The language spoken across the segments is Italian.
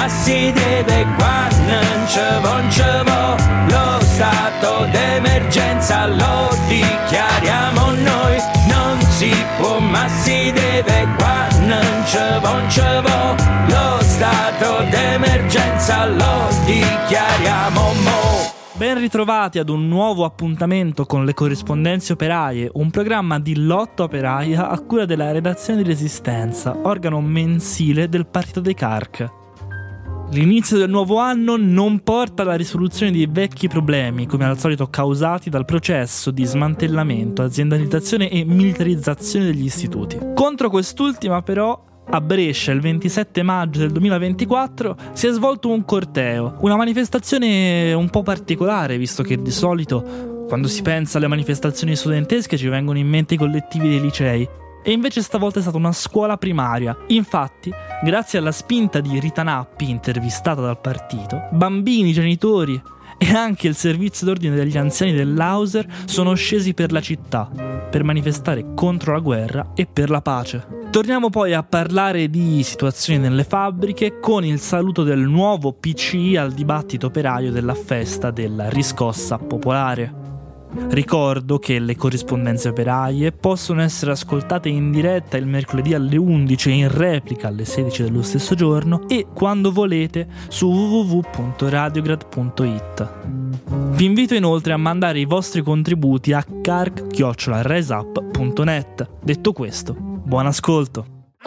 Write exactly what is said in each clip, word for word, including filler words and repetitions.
ma si deve, qua non ci vo, non ci vo, lo stato d'emergenza lo dichiariamo noi, non si può ma si deve, qua non ci vo, non ci vo, lo stato d'emergenza lo dichiariamo mo. Ben ritrovati ad un nuovo appuntamento con le corrispondenze operaie, un programma di lotta operaia a cura della redazione di Resistenza, organo mensile del Partito dei Carc. L'inizio del nuovo anno non porta alla risoluzione dei vecchi problemi, come al solito causati dal processo di smantellamento, aziendalizzazione e militarizzazione degli istituti. Contro quest'ultima, però, a Brescia, il ventisette maggio del duemilaventiquattro, si è svolto un corteo, una manifestazione un po' particolare, visto che di solito, quando si pensa alle manifestazioni studentesche, ci vengono in mente i collettivi dei licei, e invece stavolta è stata una scuola primaria. Infatti, grazie alla spinta di Rita Nappi, intervistata dal partito, bambini, genitori e anche il servizio d'ordine degli anziani dell'Auser sono scesi per la città per manifestare contro la guerra e per la pace. Torniamo poi a parlare di situazioni nelle fabbriche con il saluto del nuovo P C I al dibattito operaio della festa della riscossa popolare. Ricordo che le corrispondenze operaie possono essere ascoltate in diretta il mercoledì alle undici e in replica alle sedici dello stesso giorno e quando volete su w w w punto radiograd punto i t. Vi invito inoltre a mandare i vostri contributi a carc chiocciola resap punto net. Detto questo, buon ascolto.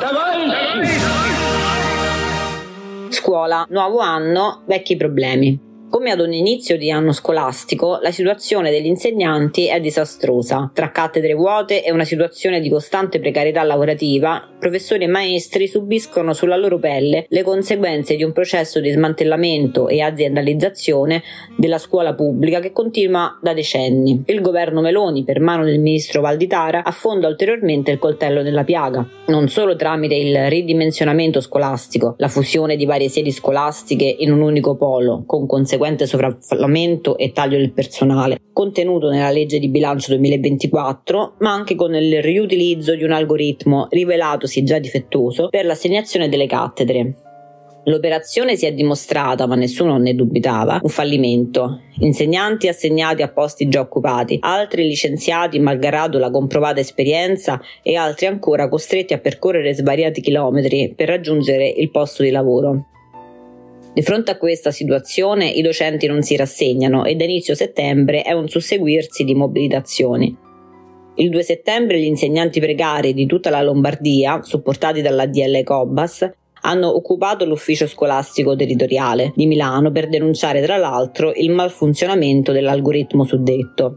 Scuola, nuovo anno, vecchi problemi. Come ad ogni inizio di anno scolastico, la situazione degli insegnanti è disastrosa. Tra cattedre vuote e una situazione di costante precarietà lavorativa, professori e maestri subiscono sulla loro pelle le conseguenze di un processo di smantellamento e aziendalizzazione della scuola pubblica che continua da decenni. Il governo Meloni, per mano del ministro Valditara, affonda ulteriormente il coltello nella piaga, non solo tramite il ridimensionamento scolastico, la fusione di varie sedi scolastiche in un unico polo, con conseguenze sovraffollamento e taglio del personale, contenuto nella legge di bilancio duemilaventiquattro, ma anche con il riutilizzo di un algoritmo rivelatosi già difettoso per l'assegnazione delle cattedre. L'operazione si è dimostrata, ma nessuno ne dubitava, un fallimento. Insegnanti assegnati a posti già occupati, altri licenziati malgrado la comprovata esperienza e altri ancora costretti a percorrere svariati chilometri per raggiungere il posto di lavoro. Di fronte a questa situazione i docenti non si rassegnano e da inizio settembre è un susseguirsi di mobilitazioni. Il due settembre gli insegnanti precari di tutta la Lombardia, supportati dall'A D L Cobas, hanno occupato l'ufficio scolastico territoriale di Milano per denunciare tra l'altro il malfunzionamento dell'algoritmo suddetto.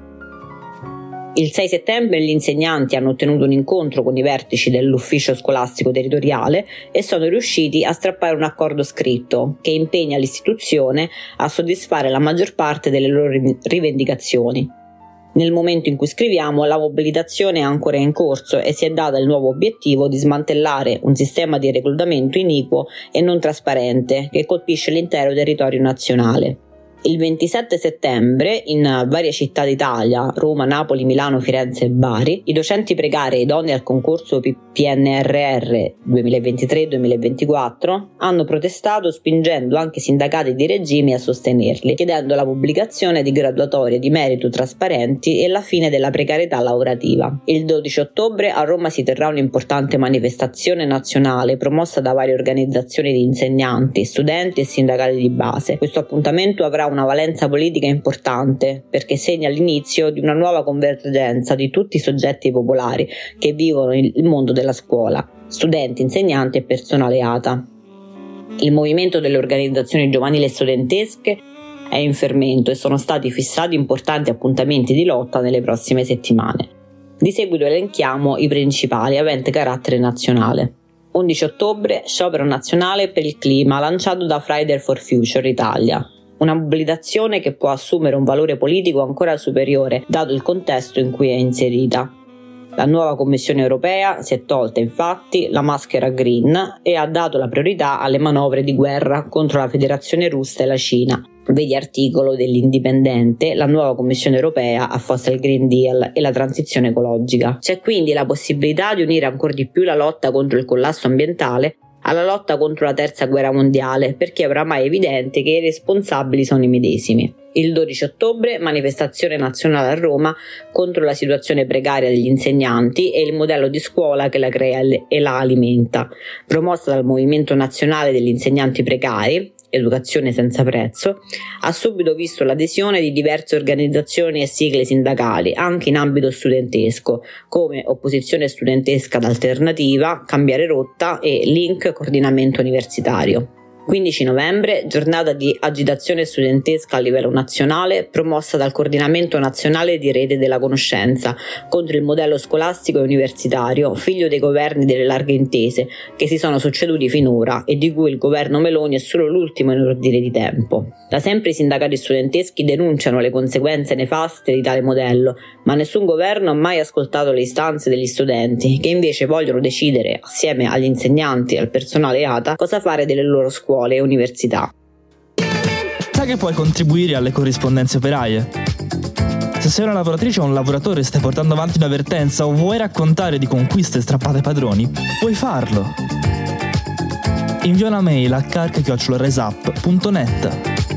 Il sei settembre gli insegnanti hanno ottenuto un incontro con i vertici dell'ufficio scolastico territoriale e sono riusciti a strappare un accordo scritto che impegna l'istituzione a soddisfare la maggior parte delle loro rivendicazioni. Nel momento in cui scriviamo, la mobilitazione è ancora in corso e si è data il nuovo obiettivo di smantellare un sistema di reclutamento iniquo e non trasparente che colpisce l'intero territorio nazionale. Il ventisette settembre, in varie città d'Italia, Roma, Napoli, Milano, Firenze e Bari, i docenti precari idonei al concorso P N R R duemilaventitré duemilaventiquattro hanno protestato spingendo anche sindacati di regime a sostenerli, chiedendo la pubblicazione di graduatorie di merito trasparenti e la fine della precarietà lavorativa. Il dodici ottobre a Roma si terrà un'importante manifestazione nazionale promossa da varie organizzazioni di insegnanti, studenti e sindacati di base. Questo appuntamento avrà una valenza politica importante perché segna l'inizio di una nuova convergenza di tutti i soggetti popolari che vivono il mondo della scuola, studenti, insegnanti e personale A T A. Il movimento delle organizzazioni giovanili e studentesche è in fermento e sono stati fissati importanti appuntamenti di lotta nelle prossime settimane. Di seguito elenchiamo i principali aventi carattere nazionale. undici ottobre, sciopero nazionale per il clima lanciato da Friday for Future Italia. Una mobilitazione che può assumere un valore politico ancora superiore dato il contesto in cui è inserita. La nuova Commissione europea si è tolta infatti la maschera green e ha dato la priorità alle manovre di guerra contro la Federazione Russa e la Cina. Vedi articolo dell'Indipendente, la nuova Commissione europea affossa il Green Deal e la transizione ecologica. C'è quindi la possibilità di unire ancora di più la lotta contro il collasso ambientale alla lotta contro la terza guerra mondiale, perché è oramai evidente che i responsabili sono i medesimi. Il dodici ottobre, manifestazione nazionale a Roma contro la situazione precaria degli insegnanti e il modello di scuola che la crea e la alimenta, promossa dal Movimento Nazionale degli Insegnanti Precari, Educazione Senza Prezzo, ha subito visto l'adesione di diverse organizzazioni e sigle sindacali, anche in ambito studentesco, come Opposizione Studentesca d'Alternativa, Cambiare Rotta e Link Coordinamento Universitario. quindici novembre, giornata di agitazione studentesca a livello nazionale promossa dal Coordinamento Nazionale di Rete della Conoscenza contro il modello scolastico e universitario, figlio dei governi delle larghe intese che si sono succeduti finora e di cui il governo Meloni è solo l'ultimo in ordine di tempo. Da sempre i sindacati studenteschi denunciano le conseguenze nefaste di tale modello, ma nessun governo ha mai ascoltato le istanze degli studenti, che invece vogliono decidere, assieme agli insegnanti e al personale A T A, cosa fare delle loro scuole scuole e università. Sai che puoi contribuire alle corrispondenze operaie? Se sei una lavoratrice o un lavoratore e stai portando avanti una vertenza o vuoi raccontare di conquiste strappate ai padroni, puoi farlo. Invia una mail a carc chiocciola risap punto net.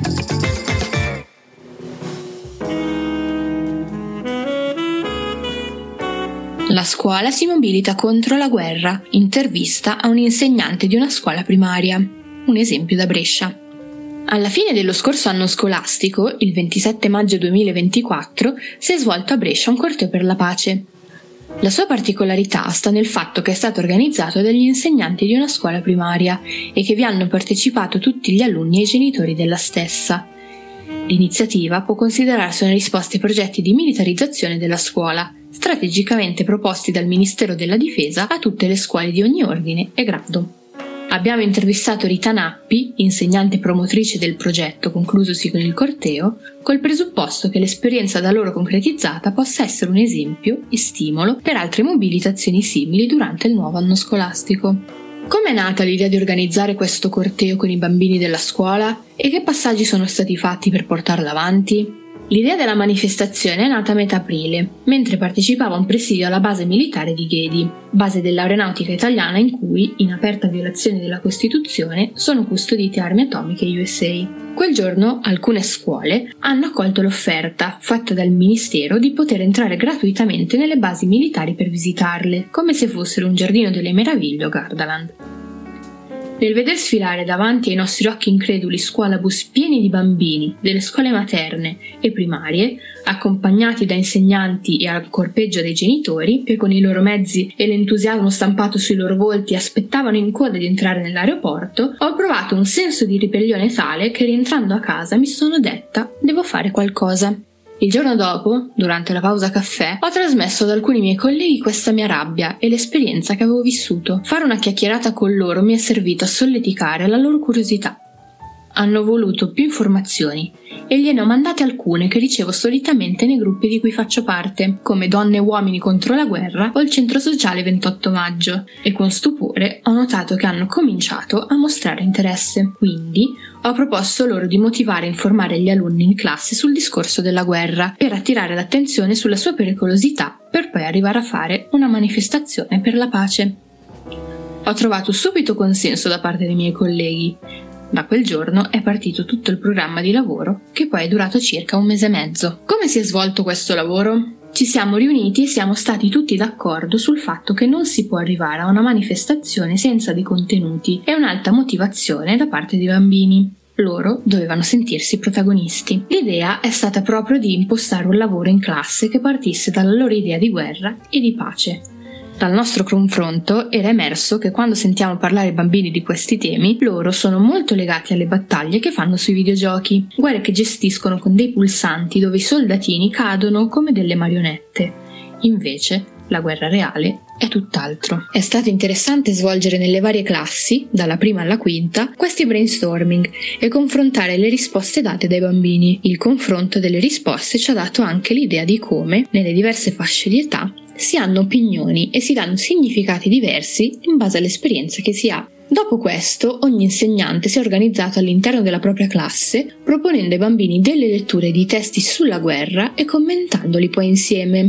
La scuola si mobilita contro la guerra. Intervista a un insegnante di una scuola primaria. Un esempio da Brescia. Alla fine dello scorso anno scolastico, il ventisette maggio duemilaventiquattro, si è svolto a Brescia un corteo per la pace. La sua particolarità sta nel fatto che è stato organizzato dagli insegnanti di una scuola primaria e che vi hanno partecipato tutti gli alunni e i genitori della stessa. L'iniziativa può considerarsi una risposta ai progetti di militarizzazione della scuola, strategicamente proposti dal Ministero della Difesa a tutte le scuole di ogni ordine e grado. Abbiamo intervistato Rita Nappi, insegnante promotrice del progetto conclusosi con il corteo, col presupposto che l'esperienza da loro concretizzata possa essere un esempio e stimolo per altre mobilitazioni simili durante il nuovo anno scolastico. Come è nata l'idea di organizzare questo corteo con i bambini della scuola e che passaggi sono stati fatti per portarla avanti? L'idea della manifestazione è nata a metà aprile, mentre partecipava a un presidio alla base militare di Ghedi, base dell'aeronautica italiana in cui, in aperta violazione della Costituzione, sono custodite armi atomiche U S A. Quel giorno alcune scuole hanno accolto l'offerta, fatta dal Ministero, di poter entrare gratuitamente nelle basi militari per visitarle, come se fossero un giardino delle meraviglie o Gardaland. Nel veder sfilare davanti ai nostri occhi increduli scuolabus pieni di bambini delle scuole materne e primarie, accompagnati da insegnanti e ancor peggio dai genitori, che con i loro mezzi e l'entusiasmo stampato sui loro volti aspettavano in coda di entrare nell'aeroporto, ho provato un senso di ribellione tale che rientrando a casa mi sono detta: devo fare qualcosa. Il giorno dopo, durante la pausa caffè, ho trasmesso ad alcuni miei colleghi questa mia rabbia e l'esperienza che avevo vissuto. Fare una chiacchierata con loro mi è servito a solleticare la loro curiosità. Hanno voluto più informazioni e gliene ho mandate alcune che ricevo solitamente nei gruppi di cui faccio parte, come Donne e Uomini contro la guerra o il Centro Sociale ventotto maggio, e con stupore ho notato che hanno cominciato a mostrare interesse. Quindi ho proposto loro di motivare e informare gli alunni in classe sul discorso della guerra, per attirare l'attenzione sulla sua pericolosità, per poi arrivare a fare una manifestazione per la pace. Ho trovato subito consenso da parte dei miei colleghi. Da quel giorno è partito tutto il programma di lavoro, che poi è durato circa un mese e mezzo. Come si è svolto questo lavoro? Ci siamo riuniti e siamo stati tutti d'accordo sul fatto che non si può arrivare a una manifestazione senza dei contenuti e un'alta motivazione da parte dei bambini. Loro dovevano sentirsi protagonisti. L'idea è stata proprio di impostare un lavoro in classe che partisse dalla loro idea di guerra e di pace. Dal nostro confronto era emerso che quando sentiamo parlare i bambini di questi temi, loro sono molto legati alle battaglie che fanno sui videogiochi, guerre che gestiscono con dei pulsanti dove i soldatini cadono come delle marionette. Invece, la guerra reale è tutt'altro. È stato interessante svolgere nelle varie classi, dalla prima alla quinta, questi brainstorming e confrontare le risposte date dai bambini. Il confronto delle risposte ci ha dato anche l'idea di come, nelle diverse fasce di età, si hanno opinioni e si danno significati diversi in base all'esperienza che si ha. Dopo questo, ogni insegnante si è organizzato all'interno della propria classe, proponendo ai bambini delle letture di testi sulla guerra e commentandoli poi insieme.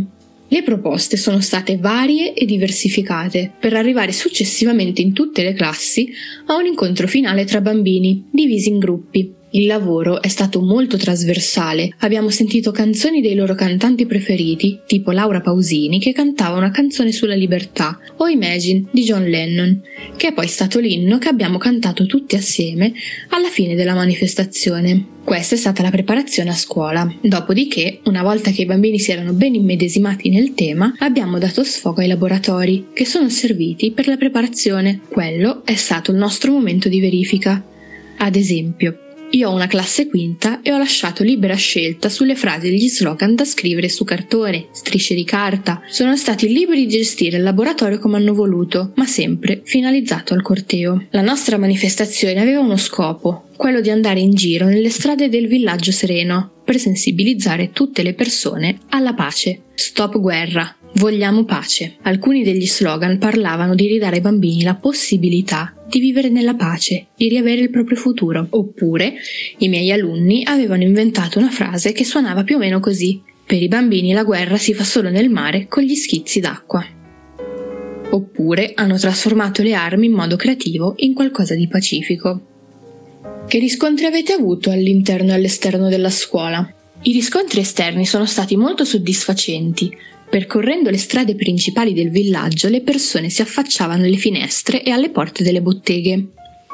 Le proposte sono state varie e diversificate, per arrivare successivamente in tutte le classi a un incontro finale tra bambini, divisi in gruppi. Il lavoro è stato molto trasversale, abbiamo sentito canzoni dei loro cantanti preferiti, tipo Laura Pausini che cantava una canzone sulla libertà, o Imagine di John Lennon, che è poi stato l'inno che abbiamo cantato tutti assieme alla fine della manifestazione. Questa è stata la preparazione a scuola. Dopodiché, una volta che i bambini si erano ben immedesimati nel tema, abbiamo dato sfogo ai laboratori, che sono serviti per la preparazione. Quello è stato il nostro momento di verifica. Ad esempio, io ho una classe quinta e ho lasciato libera scelta sulle frasi e gli slogan da scrivere su cartone, strisce di carta. Sono stati liberi di gestire il laboratorio come hanno voluto, ma sempre finalizzato al corteo. La nostra manifestazione aveva uno scopo, quello di andare in giro nelle strade del villaggio sereno, per sensibilizzare tutte le persone alla pace. Stop guerra. Vogliamo pace. Alcuni degli slogan parlavano di ridare ai bambini la possibilità di vivere nella pace, di riavere il proprio futuro. Oppure, i miei alunni avevano inventato una frase che suonava più o meno così: per i bambini la guerra si fa solo nel mare con gli schizzi d'acqua. Oppure hanno trasformato le armi in modo creativo in qualcosa di pacifico. Che riscontri avete avuto all'interno e all'esterno della scuola? I riscontri esterni sono stati molto soddisfacenti. Percorrendo le strade principali del villaggio, le persone si affacciavano alle finestre e alle porte delle botteghe.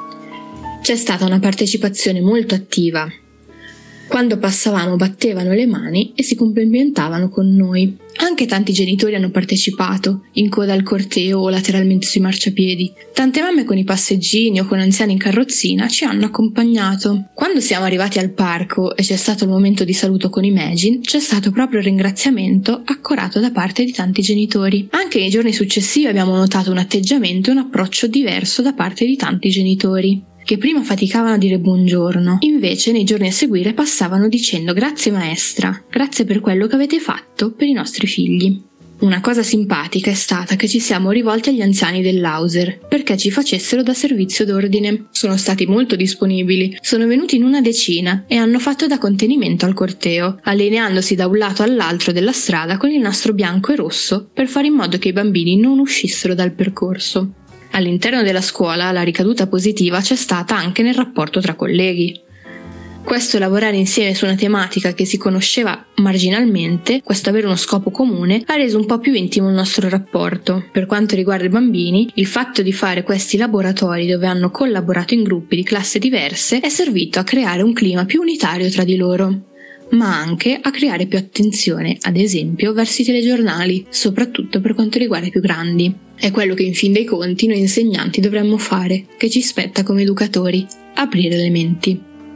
C'è stata una partecipazione molto attiva. Quando passavamo battevano le mani e si complimentavano con noi. Anche tanti genitori hanno partecipato, in coda al corteo o lateralmente sui marciapiedi. Tante mamme con i passeggini o con anziani in carrozzina ci hanno accompagnato. Quando siamo arrivati al parco e c'è stato il momento di saluto con Imagine, c'è stato proprio il ringraziamento accorato da parte di tanti genitori. Anche nei giorni successivi abbiamo notato un atteggiamento e un approccio diverso da parte di tanti genitori, che prima faticavano a dire buongiorno, invece nei giorni a seguire passavano dicendo grazie maestra, grazie per quello che avete fatto per i nostri figli. Una cosa simpatica è stata che ci siamo rivolti agli anziani dell'Auser perché ci facessero da servizio d'ordine. Sono stati molto disponibili, sono venuti in una decina e hanno fatto da contenimento al corteo, allineandosi da un lato all'altro della strada con il nastro bianco e rosso per fare in modo che i bambini non uscissero dal percorso. All'interno della scuola la ricaduta positiva c'è stata anche nel rapporto tra colleghi. Questo lavorare insieme su una tematica che si conosceva marginalmente, questo avere uno scopo comune, ha reso un po' più intimo il nostro rapporto. Per quanto riguarda i bambini, il fatto di fare questi laboratori dove hanno collaborato in gruppi di classi diverse è servito a creare un clima più unitario tra di loro, ma anche a creare più attenzione, ad esempio, verso i telegiornali, soprattutto per quanto riguarda i più grandi. È quello che in fin dei conti noi insegnanti dovremmo fare, che ci spetta come educatori, aprire le menti.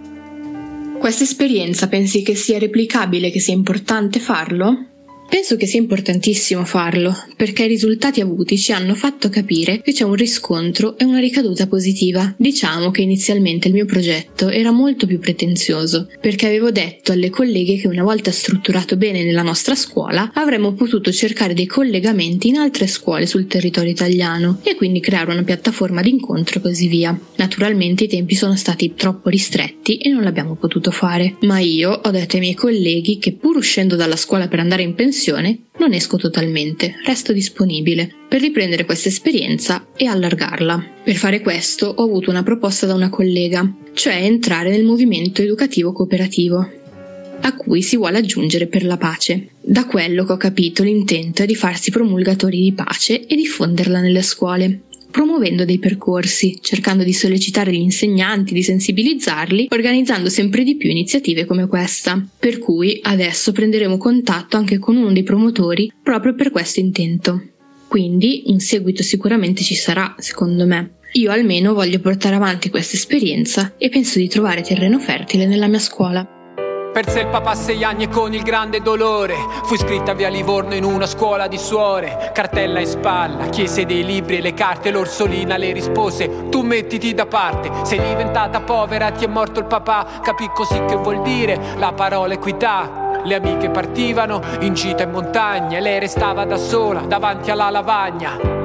Questa esperienza pensi che sia replicabile, che sia importante farlo? Penso che sia importantissimo farlo, perché i risultati avuti ci hanno fatto capire che c'è un riscontro e una ricaduta positiva. Diciamo che inizialmente il mio progetto era molto più pretenzioso, perché avevo detto alle colleghe che una volta strutturato bene nella nostra scuola avremmo potuto cercare dei collegamenti in altre scuole sul territorio italiano e quindi creare una piattaforma di incontro e così via. Naturalmente i tempi sono stati troppo ristretti e non l'abbiamo potuto fare, ma io ho detto ai miei colleghi che pur uscendo dalla scuola per andare in pensione non esco totalmente, resto disponibile per riprendere questa esperienza e allargarla. Per fare questo ho avuto una proposta da una collega, cioè entrare nel movimento educativo cooperativo, a cui si vuole aggiungere per la pace. Da quello che ho capito l'intento è di farsi promulgatori di pace e diffonderla nelle scuole, promuovendo dei percorsi, cercando di sollecitare gli insegnanti, di sensibilizzarli, organizzando sempre di più iniziative come questa. Per cui adesso prenderemo contatto anche con uno dei promotori proprio per questo intento. Quindi un seguito sicuramente ci sarà, secondo me. Io almeno voglio portare avanti questa esperienza e penso di trovare terreno fertile nella mia scuola. Perse il papà a sei anni e con il grande dolore fui iscritta via Livorno in una scuola di suore. Cartella in spalla, chiese dei libri e le carte. L'orsolina le rispose: tu mettiti da parte, sei diventata povera, ti è morto il papà. Capì così che vuol dire la parola equità. Le amiche partivano in gita in montagna e lei restava da sola davanti alla lavagna.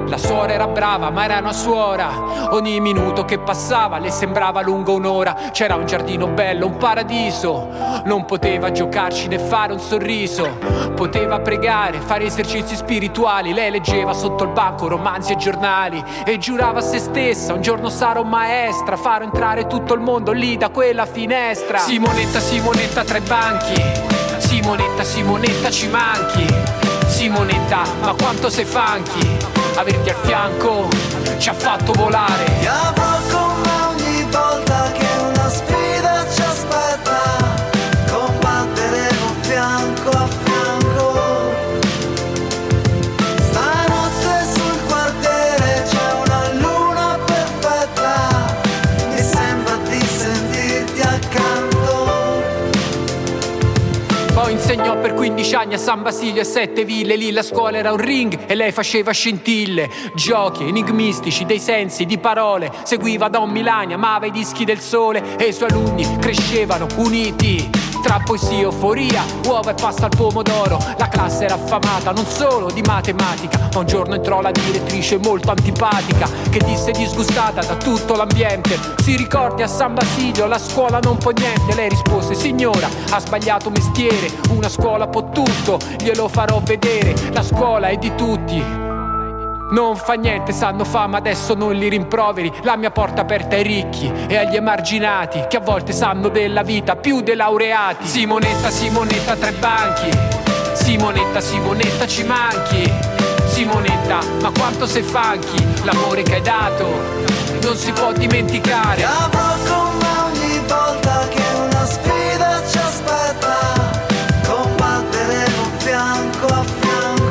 La suora era brava ma era una suora. Ogni minuto che passava le sembrava lungo un'ora. C'era un giardino bello, un paradiso. Non poteva giocarci né fare un sorriso. Poteva pregare, fare esercizi spirituali. Lei leggeva sotto il banco romanzi e giornali e giurava a se stessa: un giorno sarò maestra, farò entrare tutto il mondo lì da quella finestra. Simonetta, Simonetta tra i banchi. Simonetta, Simonetta ci manchi. Simonetta, ma quanto sei funky. Averti al fianco ci ha fatto volare. Ti avrò con me ogni volta che una sfida ci aspetta. Combatteremo fianco a fianco. Stanotte sul quartiere c'è una luna perfetta. Mi sembra di sentirti accanto. Poi insegnò per quindici anni a San Basilio e sette ville. Lì la scuola era un ring e lei faceva scintille. Giochi enigmistici dei sensi, di parole. Seguiva Don Milani, amava i dischi del sole. E i suoi alunni crescevano uniti tra poesia, euforia, uova e pasta al pomodoro. La classe era affamata non solo di matematica, ma un giorno entrò la direttrice molto antipatica, che disse disgustata da tutto l'ambiente: si ricordi, a San Basilio la scuola non può niente. Lei rispose: signora, ha sbagliato mestiere, una scuola può tutto, glielo farò vedere. La scuola è di tutti, non fa niente, sanno fama, adesso non li rimproveri. La mia porta aperta ai ricchi e agli emarginati, che a volte sanno della vita più dei laureati. Simonetta, Simonetta tra i banchi. Simonetta, Simonetta ci manchi. Simonetta, ma quanto sei funky. L'amore che hai dato non si può dimenticare. Ti avrò con me ogni volta che una sfida ci aspetta. Combatteremo fianco a fianco.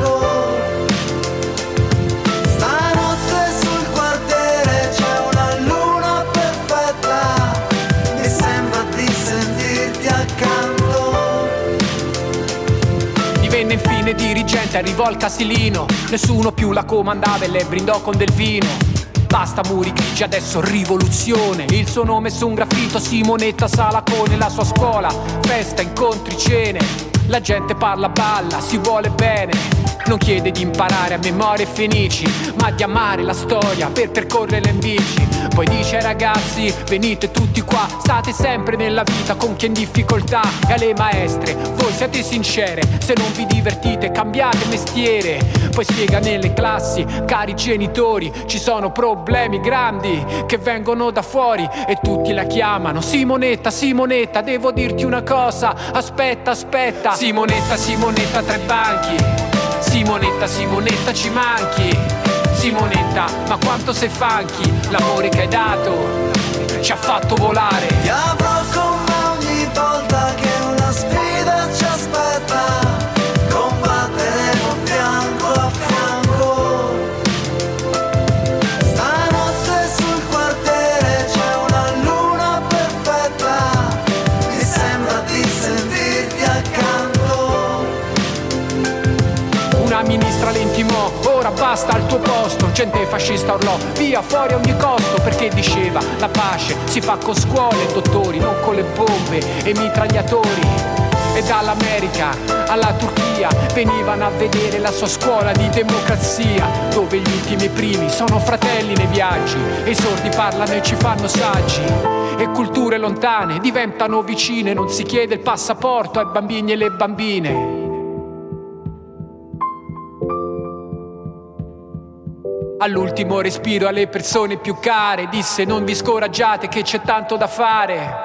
Divenne infine dirigente, arrivò al Casilino. Nessuno più la comandava e le brindò con del vino. Basta muri grigi, adesso rivoluzione. Il suo nome su un graffito, Simonetta Salacone. La sua scuola, festa, incontri, cene. La gente parla, balla, si vuole bene. Non chiede di imparare a memoria e fenici, ma di amare la storia per percorrerla in bici. Poi dice ai ragazzi: venite tutti qua, state sempre nella vita con chi è in difficoltà. E alle maestre: voi siete sincere, se non vi divertite cambiate mestiere. Poi spiega nelle classi: cari genitori, ci sono problemi grandi che vengono da fuori e tutti la chiamano Simonetta, Simonetta, devo dirti una cosa, aspetta, aspetta. Simonetta, Simonetta tra i banchi. Simonetta, Simonetta ci manchi. Simonetta, ma quanto sei funky. L'amore che hai dato ci ha fatto volare. Ti avrò con me ogni volta che una sfida ci aspetta. Combatteremo fianco a fianco. Stanotte sul quartiere c'è una luna perfetta. Mi sembra di sentirti accanto. Una ministra le intimò: ora basta al tuo posto. Gente fascista urlò: via, fuori a ogni costo. Perché diceva: la pace si fa con scuole e dottori, non con le bombe e i mitragliatori. E dall'America alla Turchia venivano a vedere la sua scuola di democrazia, dove gli ultimi e i primi sono fratelli nei viaggi, e i sordi parlano e ci fanno saggi. E culture lontane diventano vicine, non si chiede il passaporto ai bambini e le bambine. All'ultimo respiro alle persone più care disse: non vi scoraggiate che c'è tanto da fare.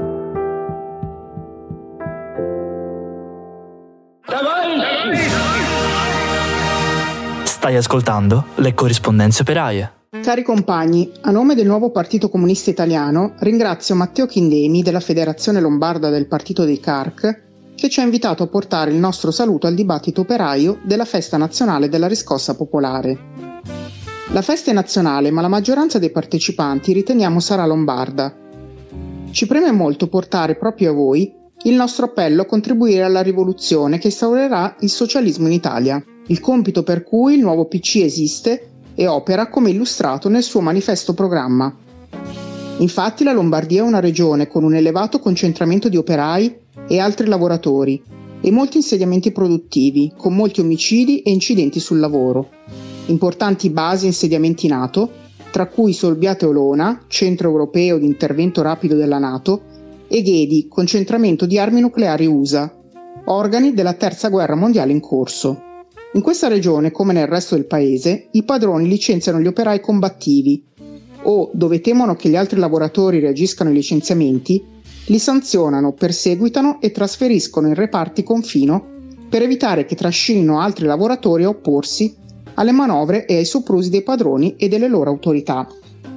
Stai ascoltando le corrispondenze operaie. Cari compagni, a nome del nuovo Partito Comunista Italiano ringrazio Matteo Chindemi della Federazione Lombarda del Partito dei C A R C, che ci ha invitato a portare il nostro saluto al dibattito operaio della Festa Nazionale della Riscossa Popolare. La festa è nazionale, ma la maggioranza dei partecipanti riteniamo sarà lombarda. Ci preme molto portare proprio a voi il nostro appello a contribuire alla rivoluzione che instaurerà il socialismo in Italia, il compito per cui il nuovo P C esiste e opera come illustrato nel suo manifesto programma. Infatti la Lombardia è una regione con un elevato concentramento di operai e altri lavoratori e molti insediamenti produttivi, con molti omicidi e incidenti sul lavoro. importanti basi e insediamenti NATO, tra cui Solbiate Olona, centro europeo di intervento rapido della NATO, e Ghedi, concentramento di armi nucleari U S A, organi della terza guerra mondiale in corso. In questa regione, come nel resto del paese, i padroni licenziano gli operai combattivi o, dove temono che gli altri lavoratori reagiscano ai licenziamenti, li sanzionano, perseguitano e trasferiscono in reparti confino per evitare che trascinino altri lavoratori a opporsi alle manovre e ai soprusi dei padroni e delle loro autorità.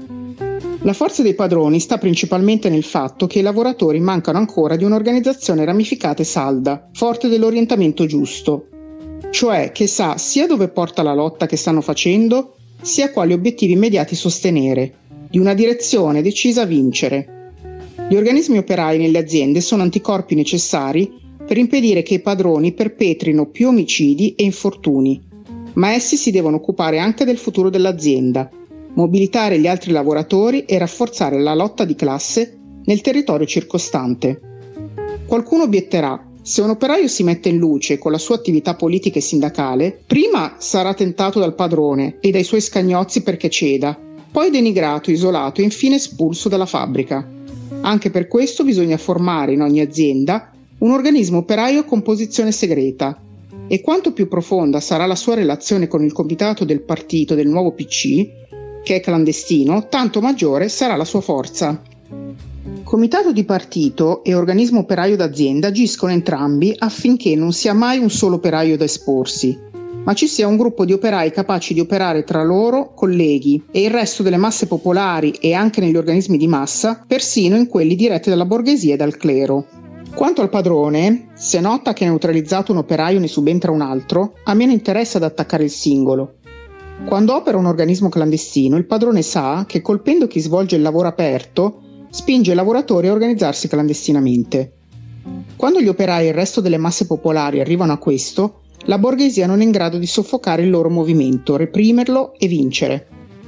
La forza dei padroni sta principalmente nel fatto che i lavoratori mancano ancora di un'organizzazione ramificata e salda, forte dell'orientamento giusto, cioè che sa sia dove porta la lotta che stanno facendo, sia quali obiettivi immediati sostenere, di una direzione decisa a vincere. Gli organismi operai nelle aziende sono anticorpi necessari per impedire che i padroni perpetrino più omicidi e infortuni, ma essi si devono occupare anche del futuro dell'azienda, mobilitare gli altri lavoratori e rafforzare la lotta di classe nel territorio circostante. Qualcuno obietterà: se un operaio si mette in luce con la sua attività politica e sindacale, prima sarà tentato dal padrone e dai suoi scagnozzi perché ceda, poi denigrato, isolato e infine espulso dalla fabbrica. Anche per questo bisogna formare in ogni azienda un organismo operaio a composizione segreta, e quanto più profonda sarà la sua relazione con il comitato del partito del nuovo P C, che è clandestino, tanto maggiore sarà la sua forza. Comitato di partito e organismo operaio d'azienda agiscono entrambi affinché non sia mai un solo operaio da esporsi, ma ci sia un gruppo di operai capaci di operare tra loro, colleghi, e il resto delle masse popolari e anche negli organismi di massa, persino in quelli diretti dalla borghesia e dal clero. Quanto al padrone, se nota che neutralizzato un operaio ne subentra un altro, ha meno interesse ad attaccare il singolo. Quando opera un organismo clandestino, il padrone sa che colpendo chi svolge il lavoro aperto, spinge i lavoratori a organizzarsi clandestinamente. Quando gli operai e il resto delle masse popolari arrivano a questo, la borghesia non è in grado di soffocare il loro movimento, reprimerlo e vincere.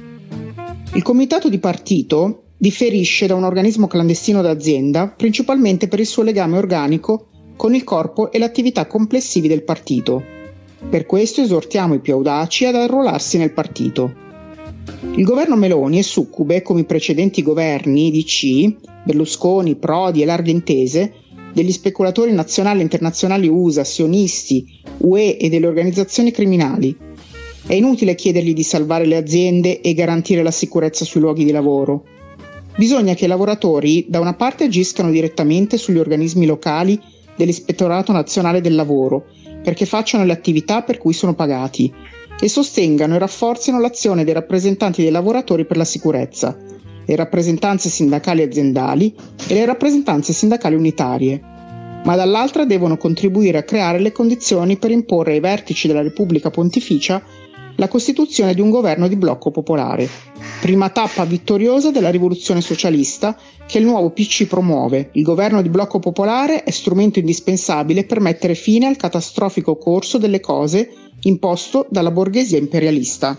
Il comitato di partito differisce da un organismo clandestino d'azienda principalmente per il suo legame organico con il corpo e le attività complessivi del partito. Per questo esortiamo i più audaci ad arruolarsi nel partito. Il governo Meloni è succube, come i precedenti governi D C, Berlusconi, Prodi e larghe intese, degli speculatori nazionali e internazionali U S A, sionisti, U E e delle organizzazioni criminali. È inutile chiedergli di salvare le aziende e garantire la sicurezza sui luoghi di lavoro. Bisogna che i lavoratori da una parte agiscano direttamente sugli organismi locali dell'Ispettorato Nazionale del Lavoro, perché facciano le attività per cui sono pagati, e sostengano e rafforzino l'azione dei rappresentanti dei lavoratori per la sicurezza, le rappresentanze sindacali aziendali e le rappresentanze sindacali unitarie, ma dall'altra devono contribuire a creare le condizioni per imporre ai vertici della Repubblica Pontificia la costituzione di un governo di blocco popolare, prima tappa vittoriosa della rivoluzione socialista che il nuovo P C promuove. Il governo di blocco popolare è strumento indispensabile per mettere fine al catastrofico corso delle cose imposto dalla borghesia imperialista.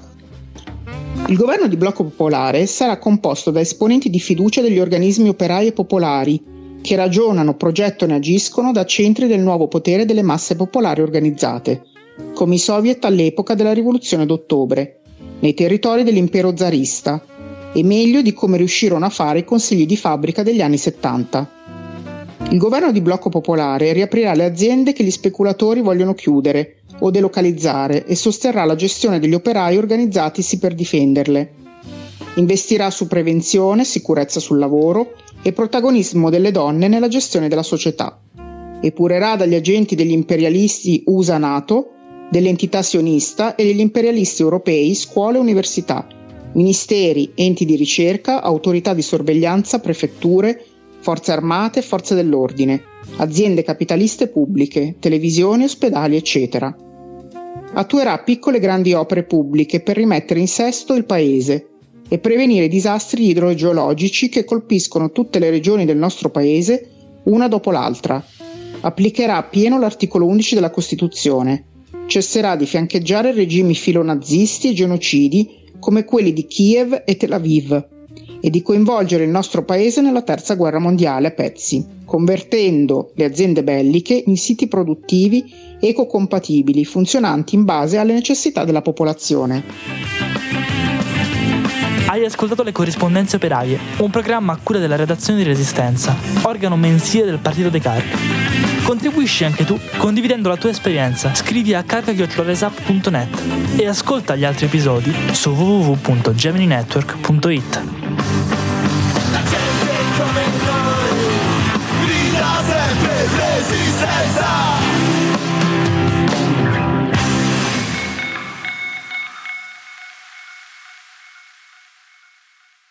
Il governo di blocco popolare sarà composto da esponenti di fiducia degli organismi operai e popolari, che ragionano, progettano e agiscono da centri del nuovo potere delle masse popolari organizzate, come i soviet all'epoca della rivoluzione d'ottobre, nei territori dell'impero zarista, e meglio di come riuscirono a fare i consigli di fabbrica degli anni settanta. Il governo di blocco popolare riaprirà le aziende che gli speculatori vogliono chiudere o delocalizzare e sosterrà la gestione degli operai organizzatisi per difenderle. Investirà su prevenzione, sicurezza sul lavoro e protagonismo delle donne nella gestione della società. Epurerà dagli agenti degli imperialisti U S A-NATO, dell'entità sionista e degli imperialisti europei scuole e università, ministeri, enti di ricerca, autorità di sorveglianza, prefetture, forze armate, forze dell'ordine, aziende capitaliste pubbliche, televisioni, ospedali, eccetera. Attuerà piccole e grandi opere pubbliche per rimettere in sesto il paese e prevenire i disastri idrogeologici che colpiscono tutte le regioni del nostro paese una dopo l'altra. Applicherà appieno l'articolo undici della Costituzione. Cesserà di fiancheggiare regimi filonazisti e genocidi come quelli di Kiev e Tel Aviv e di coinvolgere il nostro paese nella terza guerra mondiale a pezzi, convertendo le aziende belliche in siti produttivi ecocompatibili, funzionanti in base alle necessità della popolazione. Hai ascoltato Le Corrispondenze Operaie, un programma a cura della redazione di Resistenza, organo mensile del Partito dei Carc. Contribuisci anche tu condividendo la tua esperienza. Scrivi a carca chiocciola resap punto net e ascolta gli altri episodi su w w w punto gemini network punto it.